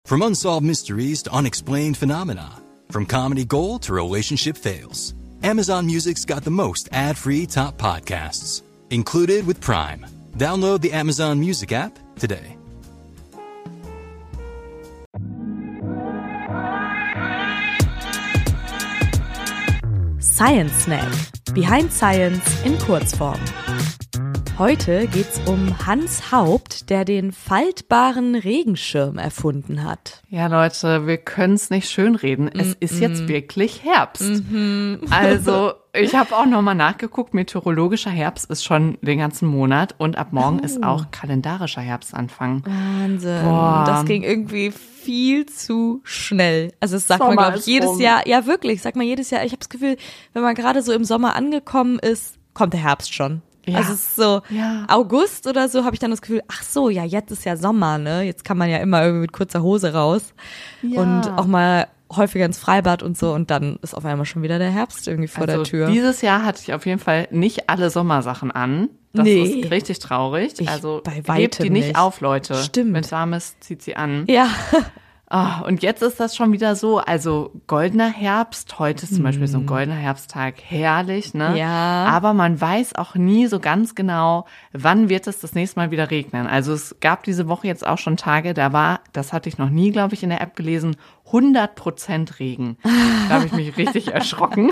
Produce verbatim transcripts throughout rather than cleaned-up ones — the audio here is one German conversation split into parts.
From unsolved mysteries to unexplained phenomena. From comedy gold to relationship fails. Amazon Music's got the most ad-free top podcasts. Included with Prime. Download the Amazon Music app today. Science Snack. Behind Science in Kurzform. Heute geht's um Hans Haupt, der den faltbaren Regenschirm erfunden hat. Ja, Leute, wir können's nicht schönreden. Es mm-mm. ist jetzt wirklich Herbst. Mm-hmm. Also, ich habe auch nochmal nachgeguckt. Meteorologischer Herbst ist schon den ganzen Monat und ab morgen oh. ist auch kalendarischer Herbstanfang. Wahnsinn. Boah. Das ging irgendwie viel zu schnell. Also das sagt Sommer man, glaube ich, jedes rum. Jahr. Ja, wirklich, sagt man jedes Jahr. Ich habe das Gefühl, wenn man gerade so im Sommer angekommen ist, kommt der Herbst schon. Ja. Also es ist so ja. August oder so, habe ich dann das Gefühl, ach so, ja, jetzt ist ja Sommer, ne? Jetzt kann man ja immer irgendwie mit kurzer Hose raus ja. und auch mal häufiger ins Freibad und so und dann ist auf einmal schon wieder der Herbst irgendwie vor also der Tür. Dieses Jahr hatte ich auf jeden Fall nicht alle Sommersachen an. Das nee. ist richtig traurig. Ich also bei hebt die nicht, nicht auf, Leute. Stimmt. Wenn es warm ist, zieht sie an. Ja. Oh, und jetzt ist das schon wieder so, also goldener Herbst, heute ist zum Beispiel so ein goldener Herbsttag, herrlich, ne? Ja. Aber man weiß auch nie so ganz genau, wann wird es das nächste Mal wieder regnen. Also es gab diese Woche jetzt auch schon Tage, da war, das hatte ich noch nie, glaube ich, in der App gelesen, hundert Prozent Regen. Da habe ich mich richtig erschrocken.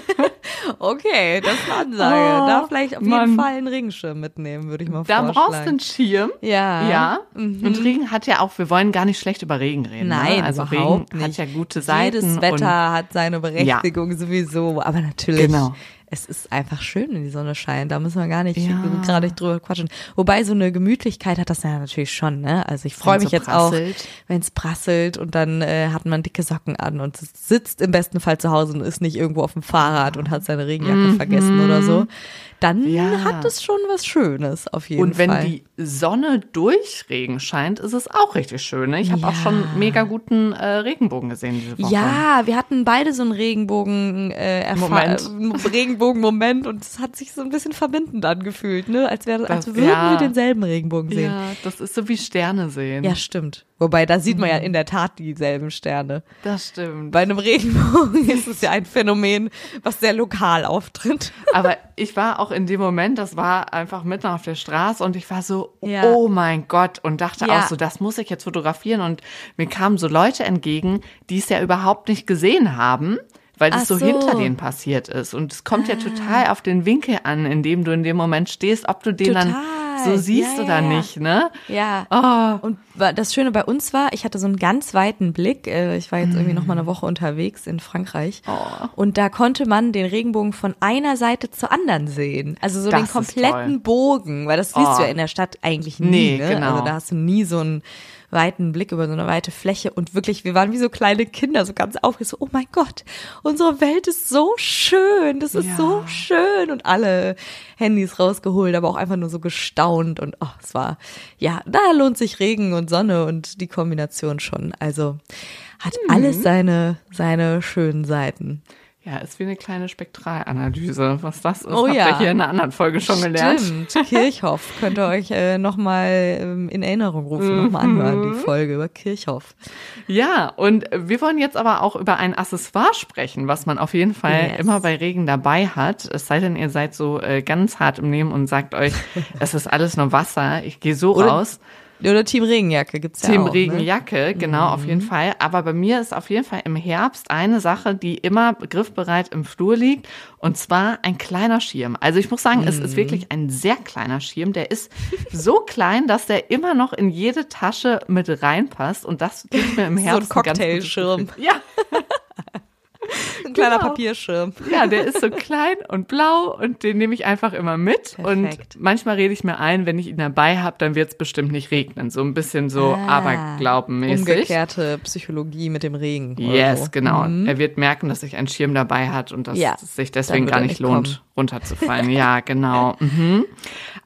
Okay, das war Ansage. Oh, da vielleicht auf jeden Mann. Fall einen Regenschirm mitnehmen, würde ich mal Da vorschlagen. brauchst du einen Schirm. Ja. Ja. Mhm. Und Regen hat ja auch, wir wollen gar nicht schlecht über Regen reden. Nein, ne? Also überhaupt Regen nicht. hat ja gute Seiten. Jedes Wetter und hat seine Berechtigung ja. sowieso. Aber natürlich, genau. es ist einfach schön, wenn die Sonne scheint. Da müssen wir gar nicht ja. gerade nicht drüber quatschen. Wobei so eine Gemütlichkeit hat das ja natürlich schon. Ne? Also ich freue mich so jetzt prasselt. auch, wenn es prasselt und dann äh, hat man dicke Socken an und sitzt im besten Fall zu Hause und ist nicht irgendwo auf dem Fahrrad und hat seine Regenjacke mhm. vergessen oder so. Dann ja. hat es schon was Schönes auf jeden Fall. Und wenn Fall. die Sonne durch Regen scheint, ist es auch richtig schön. Ne? Ich habe Ja. auch schon mega guten äh, Regenbogen gesehen diese Woche. Ja, wir hatten beide so einen Regenbogen äh, Moment. Erfa- Regenbogen-Moment und es hat sich so ein bisschen verbindend angefühlt, ne? Als wäre, als Das- würden ja. wir denselben Regenbogen sehen. Ja, das ist so wie Sterne sehen. Ja, stimmt. Wobei, da sieht man ja in der Tat dieselben Sterne. Das stimmt. Bei einem Regenbogen ist es ja ein Phänomen, was sehr lokal auftritt. Aber ich war auch in dem Moment, das war einfach mitten auf der Straße und ich war so, Ja. oh mein Gott, und dachte Ja. auch so, das muss ich jetzt fotografieren. Und mir kamen so Leute entgegen, die es ja überhaupt nicht gesehen haben, weil das Ach so so. hinter denen passiert ist. Und es kommt ja total auf den Winkel an, in dem du in dem Moment stehst, ob du den Total. dann so siehst Ja, oder ja. nicht, ne? Ja. Oh. Und wa- das Schöne bei uns war, ich hatte so einen ganz weiten Blick. Äh, Ich war jetzt irgendwie noch mal eine Woche unterwegs in Frankreich. Oh. Und da konnte man den Regenbogen von einer Seite zur anderen sehen. Also so Das den ist kompletten toll. Bogen. Weil das siehst Oh. du ja in der Stadt eigentlich nie. Nee, ne? genau. Also da hast du nie so einen weiten Blick über so eine weite Fläche. Und wirklich, wir waren wie so kleine Kinder, so ganz aufgeregt. So, oh mein Gott, unsere Welt ist so schön. Das ist Ja. so schön. Und alle Handys rausgeholt, aber auch einfach nur so gestaunt. Und oh, es war, ja, da lohnt sich Regen und Sonne und die Kombination schon. Also hat Mhm. alles seine, seine schönen Seiten. Ja, ist wie eine kleine Spektralanalyse. Was das ist, Oh habt ja. ihr hier in einer anderen Folge schon gelernt. Stimmt, Kirchhoff. Könnt ihr euch äh, nochmal ähm, in Erinnerung rufen, nochmal anhören, die Folge über Kirchhoff. Ja, und wir wollen jetzt aber auch über ein Accessoire sprechen, was man auf jeden Fall Yes. immer bei Regen dabei hat. Es sei denn, ihr seid so äh, ganz hart im Nehmen und sagt euch, es ist alles nur Wasser, ich gehe so Oder- raus. Oder Team Regenjacke gibt's ja Team auch. Ne? Regenjacke, genau, auf jeden Fall. Aber bei mir ist auf jeden Fall im Herbst eine Sache, die immer griffbereit im Flur liegt, und zwar ein kleiner Schirm. Also ich muss sagen, es ist wirklich ein sehr kleiner Schirm. Der ist so klein, dass der immer noch in jede Tasche mit reinpasst, und das gibt mir im So ein Herbst ein ganz gutes Cocktailschirm. Gefühl. Ja. Ein kleiner Genau. Papierschirm. Ja, der ist so klein und blau und den nehme ich einfach immer mit. Perfekt. Und manchmal rede ich mir ein, wenn ich ihn dabei habe, dann wird es bestimmt nicht regnen. So ein bisschen so Ah, aberglaubenmäßig. Umgekehrte Psychologie mit dem Regen. oder Yes, so. genau. Mhm. Er wird merken, dass ich einen Schirm dabei hat und dass Ja, es sich dann deswegen wird gar er nicht nicht lohnt, kommen. runterzufallen. Ja, genau. Mhm.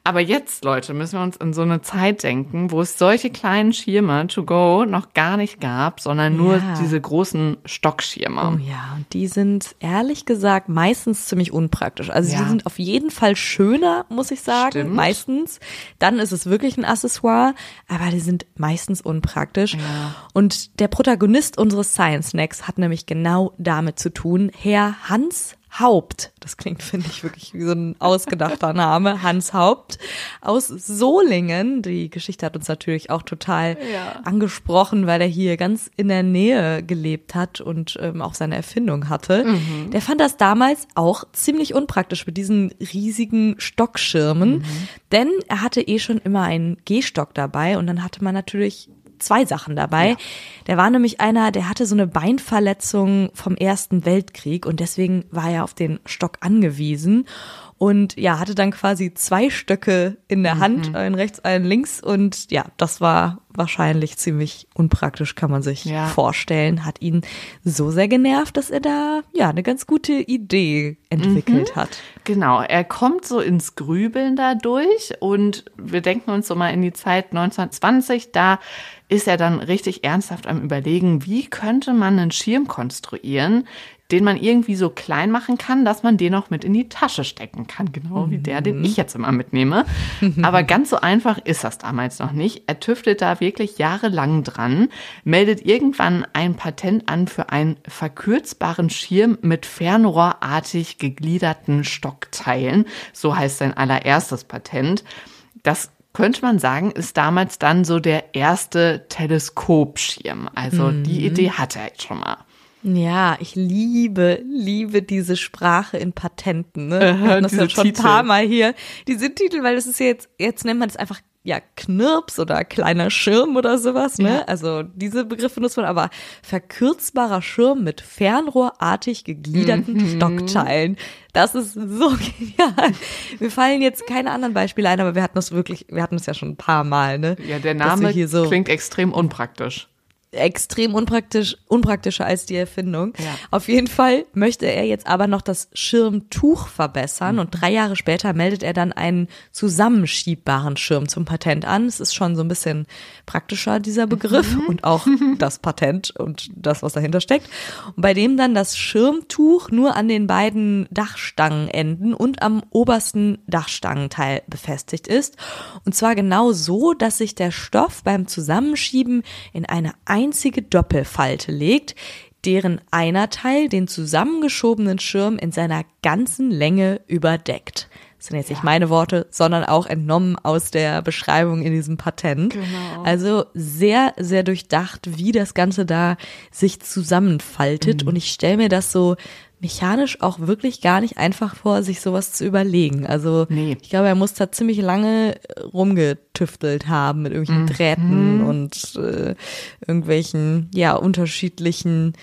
Aber jetzt, Leute, müssen wir uns in so eine Zeit denken, wo es solche kleinen Schirme to go noch gar nicht gab, sondern nur Ja. diese großen Stockschirme. Oh ja, und die sind ehrlich gesagt meistens ziemlich unpraktisch. Also Ja. die sind auf jeden Fall schöner, muss ich sagen, Stimmt. meistens. Dann ist es wirklich ein Accessoire, aber die sind meistens unpraktisch. Ja. Und der Protagonist unseres Science Snacks hat nämlich genau damit zu tun, Herr Hans Haupt, das klingt, finde ich, wirklich wie so ein ausgedachter Name, Hans Haupt aus Solingen. Die Geschichte hat uns natürlich auch total Ja. angesprochen, weil er hier ganz in der Nähe gelebt hat und ähm, auch seine Erfindung hatte. Mhm. Der fand das damals auch ziemlich unpraktisch mit diesen riesigen Stockschirmen, Mhm. denn er hatte eh schon immer einen Gehstock dabei und dann hatte man natürlich zwei Sachen dabei. Ja. Der war nämlich einer, der hatte so eine Beinverletzung vom Ersten Weltkrieg und deswegen war er auf den Stock angewiesen und ja, hatte dann quasi zwei Stöcke in der Hand, einen rechts, einen links und ja, das war wahrscheinlich ziemlich unpraktisch, kann man sich Ja. vorstellen. Hat ihn so sehr genervt, dass er da ja eine ganz gute Idee entwickelt hat. Genau, er kommt so ins Grübeln dadurch und wir denken uns so mal in die Zeit neunzehnhundertzwanzig, da ist er dann richtig ernsthaft am Überlegen, wie könnte man einen Schirm konstruieren, den man irgendwie so klein machen kann, dass man den auch mit in die Tasche stecken kann, genau wie der, den ich jetzt immer mitnehme. Aber ganz so einfach ist das damals noch nicht. Er tüftelt da wirklich jahrelang dran, meldet irgendwann ein Patent an für einen verkürzbaren Schirm mit fernrohrartig gegliederten Stockteilen. So heißt sein allererstes Patent. Das könnte man sagen, ist damals dann so der erste Teleskopschirm. Also die Idee hatte er jetzt schon mal. Ja, ich liebe, liebe diese Sprache in Patenten. Ne? Wir hatten das diese ja schon ein Titel. paar Mal hier. Diese Titel, weil das ist ja jetzt, jetzt nennt man das einfach ja Knirps oder kleiner Schirm oder sowas. Ne? Ja. Also diese Begriffe nutzt man, aber verkürzbarer Schirm mit fernrohrartig gegliederten Mhm. Stockteilen. Das ist so genial. Mir fallen jetzt keine anderen Beispiele ein, aber wir hatten das wirklich, wir hatten das ja schon ein paar Mal. Ne? Ja, der Dass wir Name hier so klingt extrem unpraktisch. extrem unpraktisch, unpraktischer als die Erfindung. Ja. Auf jeden Fall möchte er jetzt aber noch das Schirmtuch verbessern und drei Jahre später meldet er dann einen zusammenschiebbaren Schirm zum Patent an. Es ist schon so ein bisschen praktischer, dieser Begriff und auch das Patent und das, was dahinter steckt. Und bei dem dann das Schirmtuch nur an den beiden Dachstangenenden und am obersten Dachstangenteil befestigt ist. Und zwar genau so, dass sich der Stoff beim Zusammenschieben in eine einzige Doppelfalte legt, deren einer Teil den zusammengeschobenen Schirm in seiner ganzen Länge überdeckt. Das sind jetzt nicht meine Worte, sondern auch entnommen aus der Beschreibung in diesem Patent. Genau. Also sehr, sehr durchdacht, wie das Ganze da sich zusammenfaltet. Mhm. Und ich stelle mir das so mechanisch auch wirklich gar nicht einfach vor, sich sowas zu überlegen. Also Nee. ich glaube, er muss da ziemlich lange rumgetüftelt haben mit irgendwelchen Drähten und äh, irgendwelchen, ja, unterschiedlichen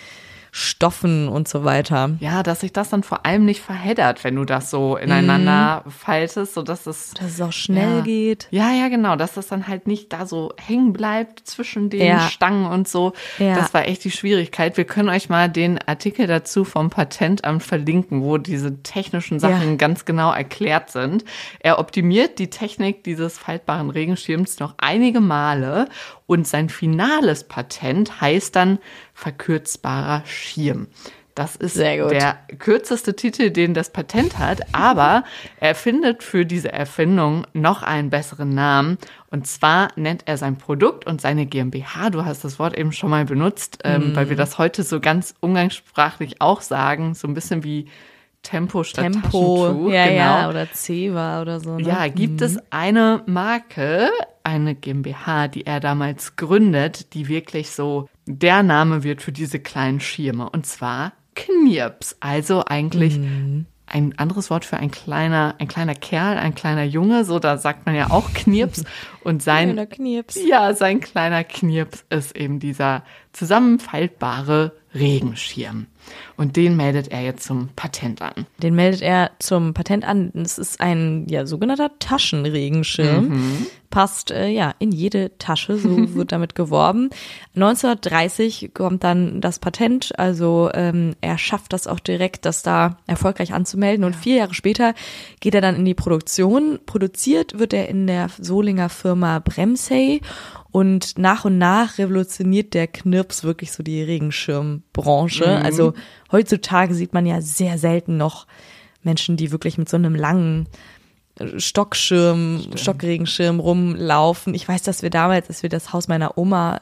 Stoffen und so weiter. Ja, dass sich das dann vor allem nicht verheddert, wenn du das so ineinander faltest, sodass es Dass es auch schnell ja. geht. Ja, ja, genau, dass das dann halt nicht da so hängen bleibt zwischen den Ja. Stangen und so. Ja. Das war echt die Schwierigkeit. Wir können euch mal den Artikel dazu vom Patentamt verlinken, wo diese technischen Sachen Ja. ganz genau erklärt sind. Er optimiert die Technik dieses faltbaren Regenschirms noch einige Male und sein finales Patent heißt dann verkürzbarer Schirm. Das ist Sehr gut. der kürzeste Titel, den das Patent hat, aber er findet für diese Erfindung noch einen besseren Namen. Und zwar nennt er sein Produkt und seine GmbH, du hast das Wort eben schon mal benutzt, ähm, weil wir das heute so ganz umgangssprachlich auch sagen, so ein bisschen wie Tempo statt Tempo, Taschentuch. ja, genau. ja, oder Ceva oder so. Ne? Ja, gibt es eine Marke, eine GmbH, die er damals gründet, die wirklich so der Name wird für diese kleinen Schirme. Und zwar Knirps. Also eigentlich ein anderes Wort für ein kleiner, ein kleiner Kerl, ein kleiner Junge. So, da sagt man ja auch Knirps. Und sein, Kleiner Knirps. ja, sein kleiner Knirps ist eben dieser zusammenfaltbare Regenschirm. Und den meldet er jetzt zum Patent an. Den meldet er zum Patent an. Es ist ein ja sogenannter Taschenregenschirm. Mhm. Passt äh, ja in jede Tasche, so wird damit geworben. neunzehnhundertdreißig kommt dann das Patent, also ähm, er schafft das auch direkt, das da erfolgreich anzumelden. Und vier Jahre später geht er dann in die Produktion. Produziert wird er in der Solinger Firma Bremsey. Und nach und nach revolutioniert der Knirps wirklich so die Regenschirmbranche. Mhm. Also heutzutage sieht man ja sehr selten noch Menschen, die wirklich mit so einem langen Stockschirm, Stimmt. Stockregenschirm rumlaufen. Ich weiß, dass wir damals, als wir das Haus meiner Oma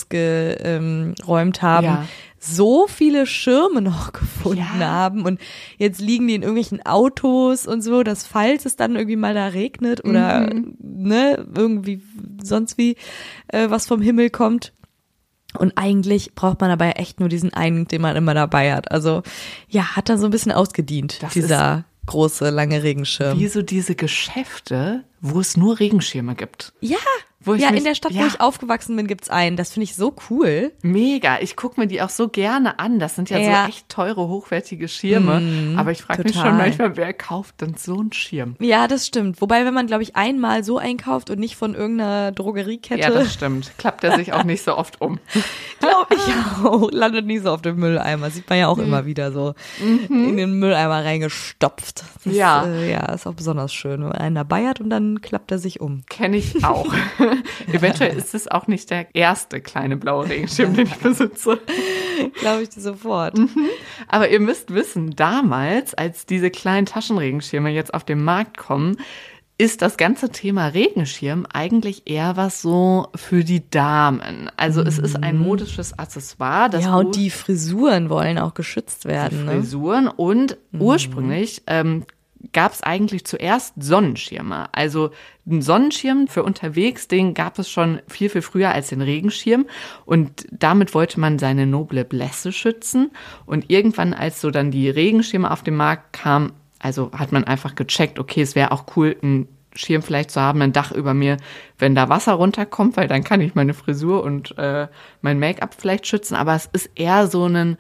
ausgeräumt haben, ja. so viele Schirme noch gefunden ja. haben. Und jetzt liegen die in irgendwelchen Autos und so, dass falls es dann irgendwie mal da regnet oder mhm. ne, irgendwie sonst wie äh, was vom Himmel kommt. Und eigentlich braucht man dabei echt nur diesen einen, den man immer dabei hat. Also ja, hat da so ein bisschen ausgedient, das dieser große, lange Regenschirm. Wie so diese Geschäfte, wo es nur Regenschirme gibt. Ja, Wo ich ja, mich, in der Stadt, ja. wo ich aufgewachsen bin, gibt's einen. Das finde ich so cool. Mega. Ich gucke mir die auch so gerne an. Das sind ja, ja. so echt teure, hochwertige Schirme. Mm, Aber ich frage mich schon manchmal, wer kauft denn so einen Schirm? Ja, das stimmt. Wobei, wenn man, glaube ich, einmal so einkauft und nicht von irgendeiner Drogeriekette. Ja, das stimmt. Klappt er sich auch nicht so oft um. Glaube ich auch. Landet nie so auf dem Mülleimer. Sieht man ja auch mhm. immer wieder so mhm. in den Mülleimer reingestopft. Das ja. Ist, äh, ja, ist auch besonders schön, wenn man einen dabei hat und dann klappt er sich um. Kenne ich auch. Eventuell ist es auch nicht der erste kleine blaue Regenschirm, den ich besitze. Glaube ich dir sofort. Mhm. Aber ihr müsst wissen, damals, als diese kleinen Taschenregenschirme jetzt auf den Markt kommen, ist das ganze Thema Regenschirm eigentlich eher was so für die Damen. Also mhm. es ist ein modisches Accessoire. Das ja, und die Frisuren wollen auch geschützt werden. Die Frisuren ne? und mhm. ursprünglich ähm, gab es eigentlich zuerst Sonnenschirme. Also einen Sonnenschirm für unterwegs, den gab es schon viel, viel früher als den Regenschirm. Und damit wollte man seine noble Blässe schützen. Und irgendwann, als so dann die Regenschirme auf den Markt kamen, also hat man einfach gecheckt, okay, es wäre auch cool, einen Schirm vielleicht zu haben, ein Dach über mir, wenn da Wasser runterkommt, weil dann kann ich meine Frisur und äh, mein Make-up vielleicht schützen. Aber es ist eher so ein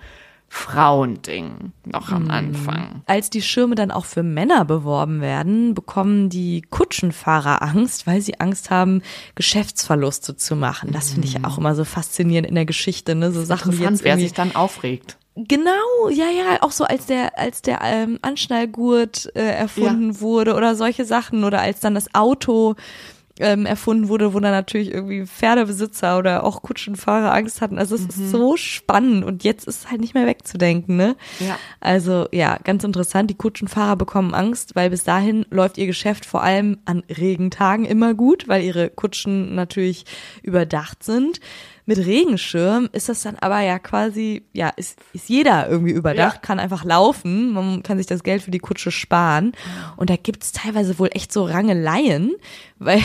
Frauending noch am Anfang. Als die Schirme dann auch für Männer beworben werden, bekommen die Kutschenfahrer Angst, weil sie Angst haben, Geschäftsverluste zu machen. Das finde ich auch immer so faszinierend in der Geschichte, ne? So Sachen, die jetzt wer sich dann aufregt. Genau, ja, ja, auch so als der als der ähm, Anschnallgurt äh, erfunden ja. wurde oder solche Sachen oder als dann das Auto ähm, erfunden wurde, wo dann natürlich irgendwie Pferdebesitzer oder auch Kutschenfahrer Angst hatten. Also es mhm. ist so spannend und jetzt ist es halt nicht mehr wegzudenken, ne? Ja. Also ja, ganz interessant. Die Kutschenfahrer bekommen Angst, weil bis dahin läuft ihr Geschäft vor allem an Regentagen immer gut, weil ihre Kutschen natürlich überdacht sind. Mit Regenschirm ist das dann aber ja quasi, ja, ist, ist jeder irgendwie überdacht, ja. kann einfach laufen, man kann sich das Geld für die Kutsche sparen. Und da gibt's teilweise wohl echt so Rangeleien, weil,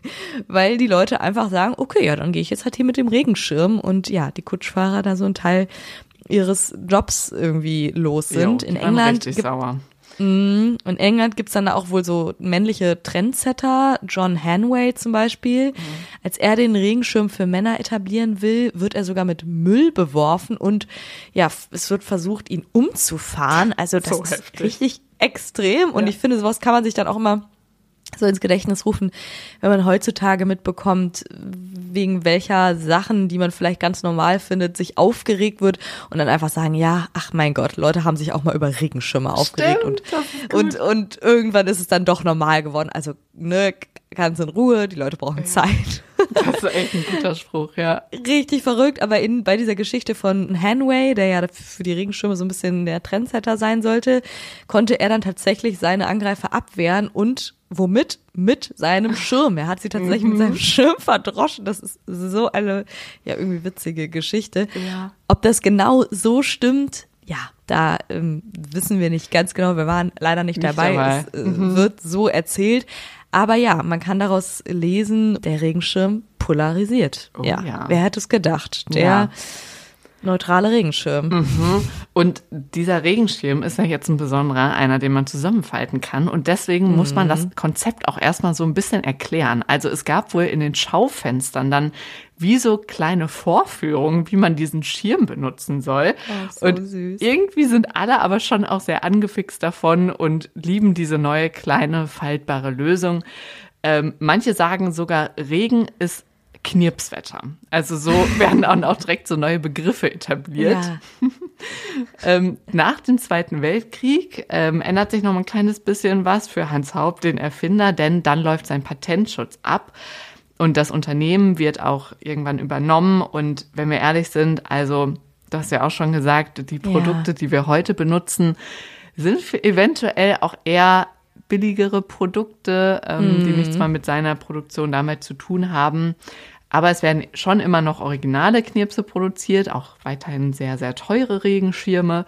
weil die Leute einfach sagen, okay, ja, dann gehe ich jetzt halt hier mit dem Regenschirm und ja, die Kutschfahrer da so ein Teil ihres Jobs irgendwie los sind. Jo, in England richtig sauer. In England gibt's dann auch wohl so männliche Trendsetter, John Hanway zum Beispiel. Mhm. Als er den Regenschirm für Männer etablieren will, wird er sogar mit Müll beworfen und ja, es wird versucht, ihn umzufahren. Also das so ist heftig. Richtig extrem und ja. ich finde, sowas kann man sich dann auch immer so ins Gedächtnis rufen, wenn man heutzutage mitbekommt, wegen welcher Sachen, die man vielleicht ganz normal findet, sich aufgeregt wird und dann einfach sagen, ja, ach mein Gott, Leute haben sich auch mal über Regenschirme aufgeregt Stimmt, und, und, und irgendwann ist es dann doch normal geworden. Also, ne, ganz in Ruhe, die Leute brauchen Zeit. Das ist echt ein guter Spruch, ja. Richtig verrückt, aber in, bei dieser Geschichte von Hanway, der ja für die Regenschirme so ein bisschen der Trendsetter sein sollte, konnte er dann tatsächlich seine Angreifer abwehren und womit? Mit seinem Schirm. Er hat sie tatsächlich mhm. mit seinem Schirm verdroschen. Das ist so eine, ja, irgendwie witzige Geschichte. Ja. Ob das genau so stimmt, ja, da ähm, wissen wir nicht ganz genau. Wir waren leider nicht, nicht dabei. dabei. Es äh, mhm. wird so erzählt. Aber ja, man kann daraus lesen, der Regenschirm polarisiert. Oh, ja. ja. Wer hätte es gedacht? Der ja. Neutrale Regenschirm. Mhm. Und dieser Regenschirm ist ja jetzt ein besonderer, einer, den man zusammenfalten kann. Und deswegen mhm. muss man das Konzept auch erstmal so ein bisschen erklären. Also es gab wohl in den Schaufenstern dann wie so kleine Vorführungen, wie man diesen Schirm benutzen soll. Oh, so und süß. Irgendwie sind alle aber schon auch sehr angefixt davon und lieben diese neue kleine faltbare Lösung. Ähm, manche sagen sogar, Regen ist Knirpswetter. Also so werden dann auch direkt so neue Begriffe etabliert. Ja. ähm, nach dem Zweiten Weltkrieg ähm, ändert sich noch mal ein kleines bisschen was für Hans Haupt, den Erfinder, denn dann läuft sein Patentschutz ab und das Unternehmen wird auch irgendwann übernommen. Und wenn wir ehrlich sind, also du hast ja auch schon gesagt, die Produkte, ja. die wir heute benutzen, sind für eventuell auch eher billigere Produkte, ähm, mm. die nichts mal mit seiner Produktion damit zu tun haben. Aber es werden schon immer noch originale Knirpse produziert, auch weiterhin sehr, sehr teure Regenschirme.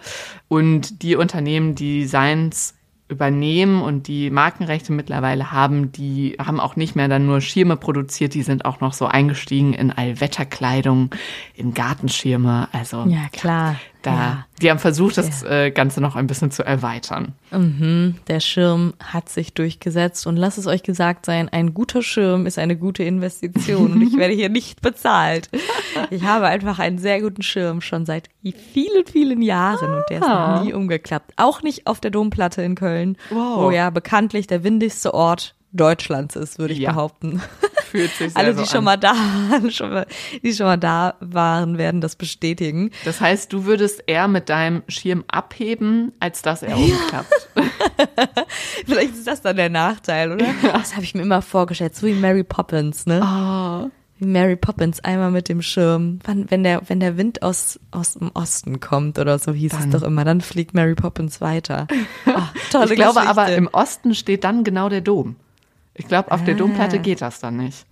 Und die Unternehmen, die seins übernehmen und die Markenrechte mittlerweile haben, die haben auch nicht mehr dann nur Schirme produziert, die sind auch noch so eingestiegen in Allwetterkleidung, in Gartenschirme. Also ja, klar. Da, ja. Die haben versucht, das äh, Ganze noch ein bisschen zu erweitern. Mhm, der Schirm hat sich durchgesetzt und lasst es euch gesagt sein, ein guter Schirm ist eine gute Investition und ich werde hier nicht bezahlt. Ich habe einfach einen sehr guten Schirm schon seit vielen, vielen Jahren und der ist Ah. noch nie umgeklappt. Auch nicht auf der Domplatte in Köln, Wow. wo ja bekanntlich der windigste Ort Deutschlands ist, würde ich Ja. behaupten. Fühlt sich sehr Alle, die so schon an. mal da waren, schon mal, die schon mal da waren, werden das bestätigen. Das heißt, du würdest eher mit deinem Schirm abheben, als dass er umklappt. Vielleicht ist das dann der Nachteil, oder? Das habe ich mir immer vorgestellt, so wie Mary Poppins, ne? Oh. Wie Mary Poppins, einmal mit dem Schirm. Wann, wenn der, wenn der Wind aus, aus dem Osten kommt oder so hieß Dann. es doch immer, dann fliegt Mary Poppins weiter. Oh, tolle Ich glaube Geschichte. aber, im Osten steht dann genau der Dom. Ich glaube, auf der Ah. Domplatte geht das dann nicht.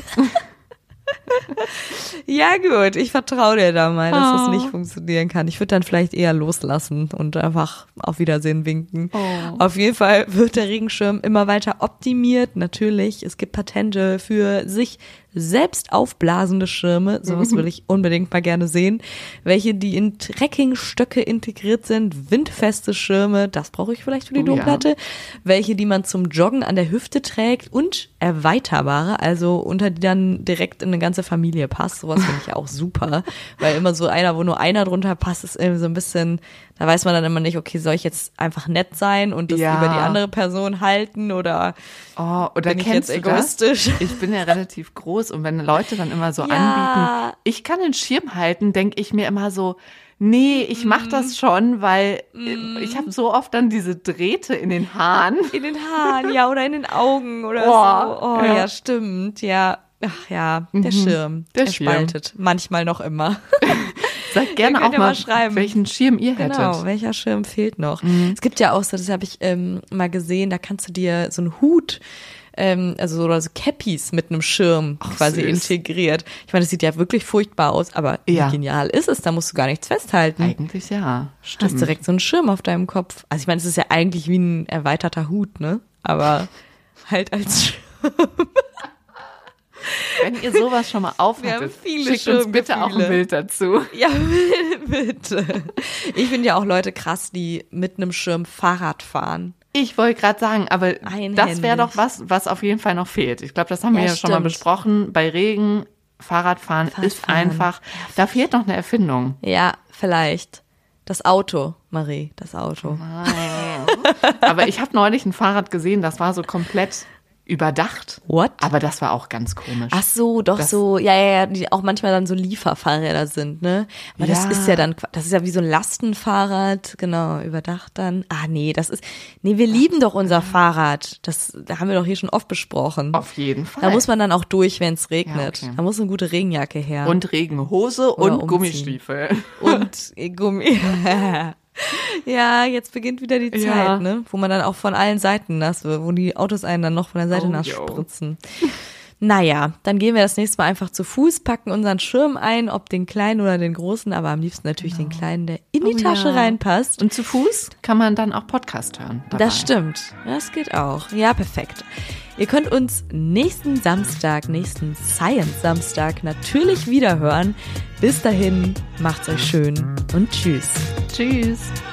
Ja gut, ich vertraue dir da mal, dass das Oh. nicht funktionieren kann. Ich würde dann vielleicht eher loslassen und einfach auf Wiedersehen winken. Oh. Auf jeden Fall wird der Regenschirm immer weiter optimiert. Natürlich, es gibt Patente für sich selbst aufblasende Schirme. Sowas will ich unbedingt mal gerne sehen. Welche, die in Trekkingstöcke integriert sind, windfeste Schirme, das brauche ich vielleicht für die Oh ja. Domplatte. Welche, die man zum Joggen an der Hüfte trägt und erweiterbare, also unter die dann direkt in eine ganze Familie passt. Sowas finde ich auch super, weil immer so einer, wo nur einer drunter passt, ist irgendwie so ein bisschen, da weiß man dann immer nicht, okay, soll ich jetzt einfach nett sein und das Ja. über die andere Person halten oder Oh, oder bin ich kennst jetzt du das? egoistisch? Ich bin ja relativ groß und wenn Leute dann immer so Ja. anbieten, ich kann den Schirm halten, denke ich mir immer so, nee, ich mach das schon, weil Mm. ich habe so oft dann diese Drähte in den Haaren. In den Haaren, ja, oder in den Augen oder Oh, so. Oh, ja. ja. stimmt, ja. Ach ja, der Schirm, der der Schirm. spaltet. Manchmal noch immer. Sagt gerne Ihr könnt auch ja mal, mal schreiben. welchen Schirm ihr Genau, hättet. welcher Schirm fehlt noch? Es gibt ja auch so, das habe ich ähm, mal gesehen, da kannst du dir so einen Hut, ähm, also so, oder so Cappies mit einem Schirm Ach, quasi süß. integriert. Ich meine, das sieht ja wirklich furchtbar aus, aber Ja. wie genial ist es? Da musst du gar nichts festhalten. Eigentlich ja, Du stimmt. hast direkt so einen Schirm auf deinem Kopf. Also ich meine, es ist ja eigentlich wie ein erweiterter Hut, ne? Aber halt als Schirm. Wenn ihr sowas schon mal Wir haben aufhattet, viele schickt uns bitte auch ein Schirmgefühle. Bild dazu. Ja, bitte. Ich finde ja auch Leute krass, die mit einem Schirm Fahrrad fahren. Ich wollte gerade sagen, aber Einhändig. das wäre doch was, was auf jeden Fall noch fehlt. Ich glaube, das haben wir Ja, ja schon mal stimmt. besprochen. Bei Regen, Fahrradfahren, ist Fahrradfahren. einfach, da fehlt noch eine Erfindung. Ja, vielleicht. Das Auto, Marie, das Auto. Aber ich habe neulich ein Fahrrad gesehen, das war so komplett überdacht. What? Aber das war auch ganz komisch. Ach so, doch Das- so, ja, ja, ja, die auch manchmal dann so Lieferfahrräder sind, ne? Aber das Ja. ist ja dann, das ist ja wie so ein Lastenfahrrad, genau, überdacht dann. Ah, nee, das ist, nee, wir lieben doch unser Fahrrad. Das, da haben wir doch hier schon oft besprochen. Auf jeden Fall. Da muss man dann auch durch, wenn es regnet. Ja, okay. Da muss eine gute Regenjacke her. und Regenhose und umziehen. Gummistiefel. und Gummi. Ja, jetzt beginnt wieder die Zeit, Ja. ne? Wo man dann auch von allen Seiten nass wird, wo die Autos einen dann noch von der Seite Oh, nass yo. spritzen. Naja, dann gehen wir das nächste Mal einfach zu Fuß, packen unseren Schirm ein, ob den kleinen oder den großen, aber am liebsten natürlich genau. den kleinen, der in die oh, Tasche ja. reinpasst. Und zu Fuß kann man dann auch Podcast hören. Dabei. Das stimmt, das geht auch. Ja, perfekt. Ihr könnt uns nächsten Samstag, nächsten Science-Samstag natürlich wieder hören. Bis dahin, macht's euch schön und tschüss. Tschüss.